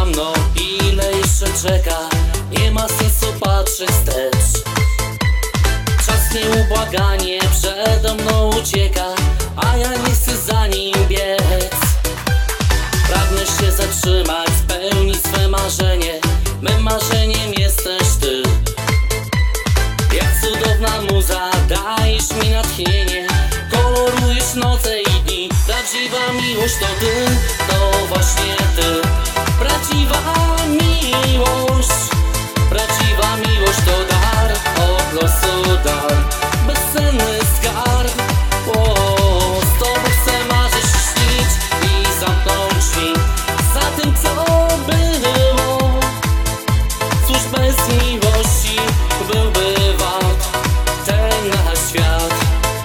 mną, ile jeszcze czeka? Nie ma sensu patrzeć wstecz. Czas nieubłaganie przede mną ucieka, a ja nie chcę za nim biec. Pragnę się zatrzymać, spełnić swe marzenie. Mym marzeniem jesteś ty. Jak cudowna muza, dajesz mi natchnienie. Kolorujesz noce i dni. Prawdziwa miłość to ty, to właśnie ty. Prawdziwa miłość. Prawdziwa miłość to dar, po prostu dar. Bezcenny skarb. O, z tobą chcę marzyć i śnić i zamknąć drzwi za tym, co było. Cóż bez miłości byłby wart ten nasz świat.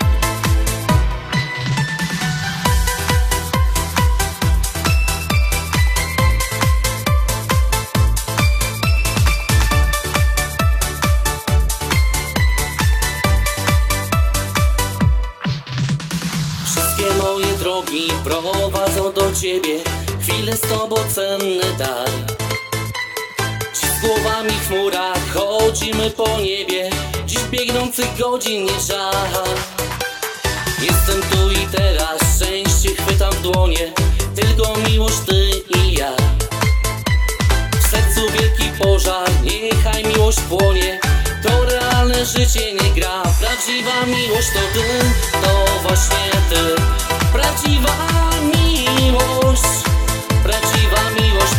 Wszystkie moje drogi prowadzą do ciebie. Chwile z tobą cenny dar. Dziś z głowami w chmurach chodzimy po niebie. Dziś biegnących godzin nie żal. Jestem tu i teraz, szczęście chwytam w dłonie. Tylko miłość ty i ja. W sercu wielki pożar, niechaj miłość płonie. To realne życie nie gra. Prawdziwa miłość to ty, to właśnie ty. Prawdziwa miłość. Prawdziwa miłość